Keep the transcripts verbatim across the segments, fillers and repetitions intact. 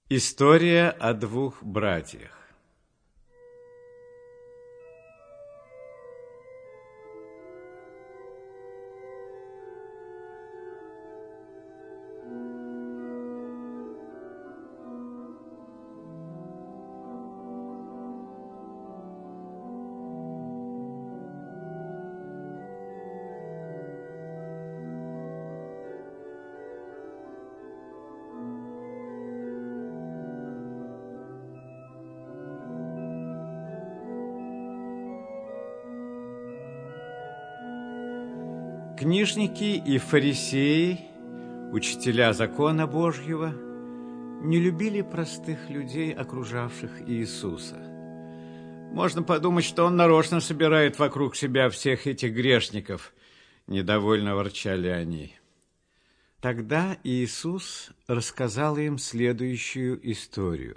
История о двух братьях. Книжники и фарисеи, учителя закона Божьего, не любили простых людей, окружавших Иисуса. Можно подумать, что он нарочно собирает вокруг себя всех этих грешников, недовольно ворчали они. Тогда Иисус рассказал им следующую историю.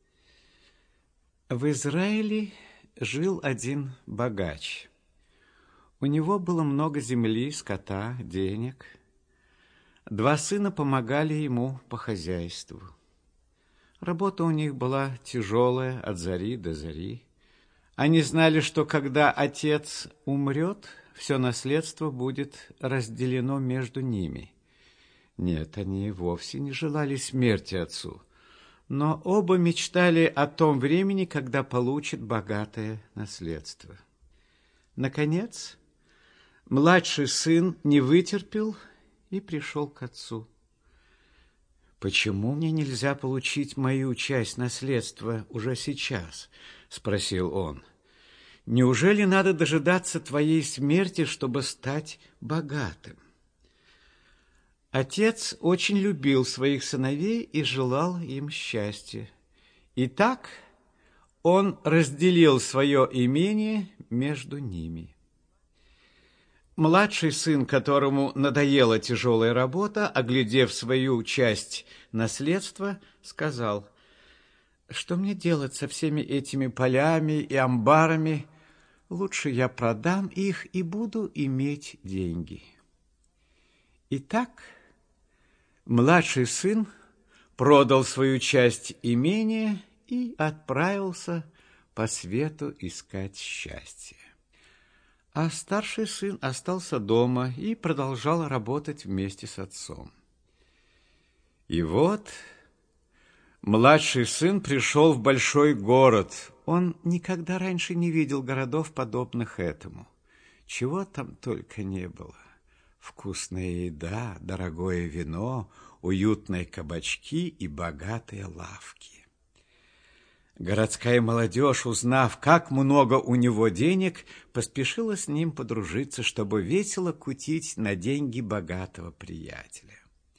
В Израиле жил один богач. У него было много земли, скота, денег. Два сына помогали ему по хозяйству. Работа у них была тяжелая от зари до зари. Они знали, что когда отец умрет, все наследство будет разделено между ними. Нет, они вовсе не желали смерти отцу, но оба мечтали о том времени, когда получат богатое наследство. Наконец, младший сын не вытерпел и пришел к отцу. «Почему мне нельзя получить мою часть наследства уже сейчас?» – спросил он. «Неужели надо дожидаться твоей смерти, чтобы стать богатым?» Отец очень любил своих сыновей и желал им счастья. Итак, он разделил свое имение между ними. Младший сын, которому надоела тяжелая работа, оглядев свою часть наследства, сказал: «Что мне делать со всеми этими полями и амбарами? Лучше я продам их и буду иметь деньги». Итак, младший сын продал свою часть имения и отправился по свету искать счастье. А старший сын остался дома и продолжал работать вместе с отцом. И вот младший сын пришел в большой город. Он никогда раньше не видел городов, подобных этому. Чего там только не было. Вкусная еда, дорогое вино, уютные кабачки и богатые лавки. Городская молодежь, узнав, как много у него денег, поспешила с ним подружиться, чтобы весело кутить на деньги богатого приятеля.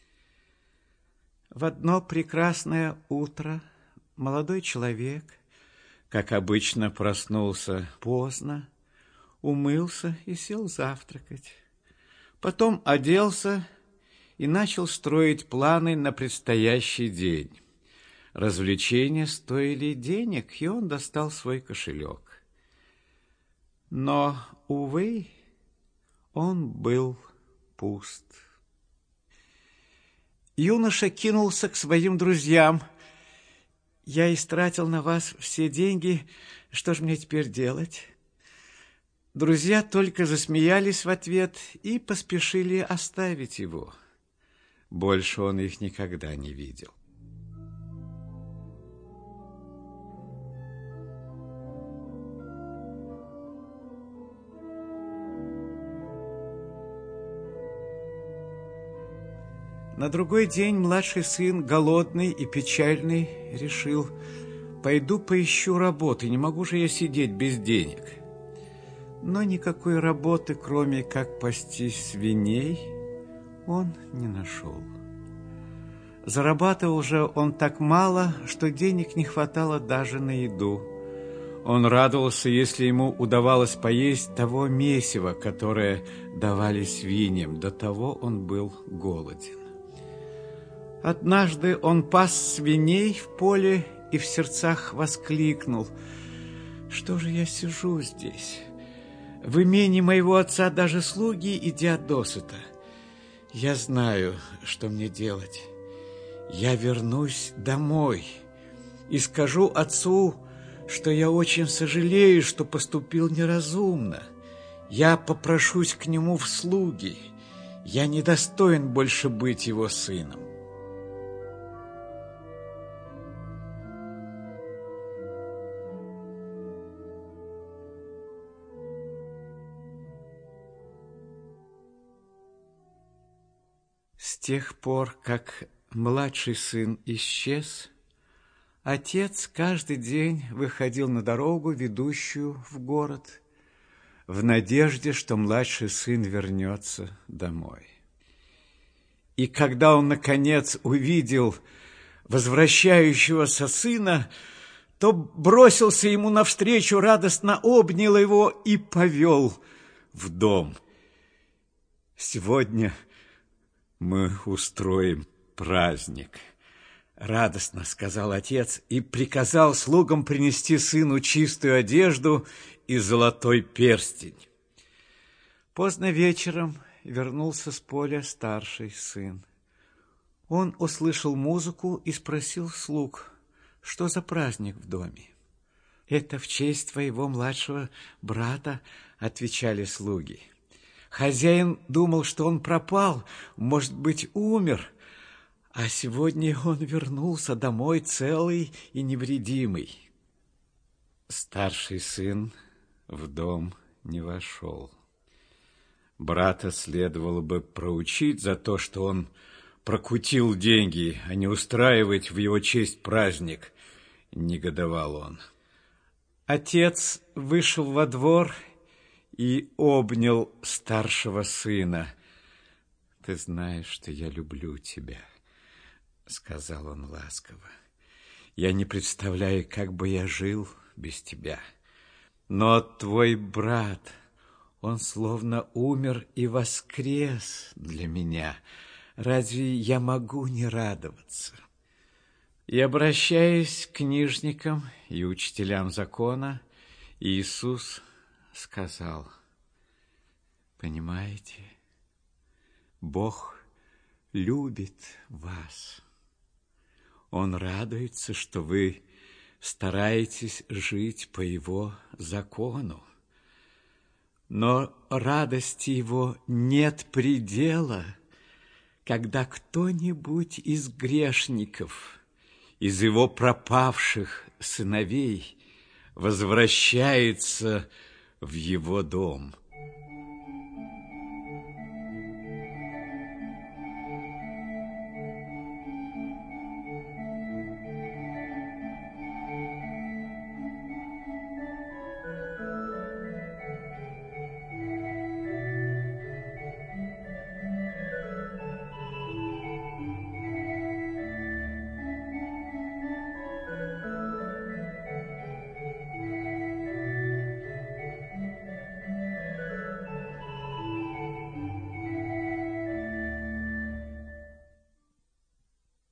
В одно прекрасное утро молодой человек, как обычно, проснулся поздно, умылся и сел завтракать. Потом оделся и начал строить планы на предстоящий день. Развлечения стоили денег, и он достал свой кошелек. Но, увы, он был пуст. Юноша кинулся к своим друзьям. «Я истратил на вас все деньги, что же мне теперь делать?» Друзья только засмеялись в ответ и поспешили оставить его. Больше он их никогда не видел. На другой день младший сын, голодный и печальный, решил: «Пойду поищу работы, не могу же я сидеть без денег». Но никакой работы, кроме как пасти свиней, он не нашел. Зарабатывал же он так мало, что денег не хватало даже на еду. Он радовался, если ему удавалось поесть того месива, которое давали свиньям, до того он был голоден. Однажды он пас свиней в поле и в сердцах воскликнул: «Что же я сижу здесь? В имении моего отца даже слуги едят досыта. Я знаю, что мне делать. я вернусь домой и скажу отцу, что я очень сожалею, что поступил неразумно. Я попрошусь к нему в слуги. Я недостоин больше быть его сыном. С тех пор, как младший сын исчез, отец каждый день выходил на дорогу, ведущую в город, в надежде, что младший сын вернется домой. И когда он, наконец, увидел возвращающегося сына, то бросился ему навстречу, радостно обнял его и повел в дом. «Сегодня мы устроим праздник», — радостно сказал отец и приказал слугам принести сыну чистую одежду и золотой перстень. Поздно вечером вернулся с поля старший сын. Он услышал музыку и спросил слуг, что за праздник в доме. «Это в честь твоего младшего брата», — отвечали слуги. «Хозяин думал, что он пропал, может быть, умер, а сегодня он вернулся домой целый и невредимый». Старший сын в дом не вошел. Брата следовало бы проучить за то, что он прокутил деньги, а не устраивать в его честь праздник, негодовал он. Отец вышел во двор и обнял старшего сына. «Ты знаешь, что я люблю тебя», — сказал он ласково. «Я не представляю, как бы я жил без тебя. Но твой брат, он словно умер и воскрес для меня. Разве я могу не радоваться?» И, обращаясь к книжникам и учителям закона, Иисус сказал: «Понимаете, Бог любит вас. Он радуется, что вы стараетесь жить по Его закону. Но радости Его нет предела, когда кто-нибудь из грешников, из Его пропавших сыновей, возвращается в Его дом».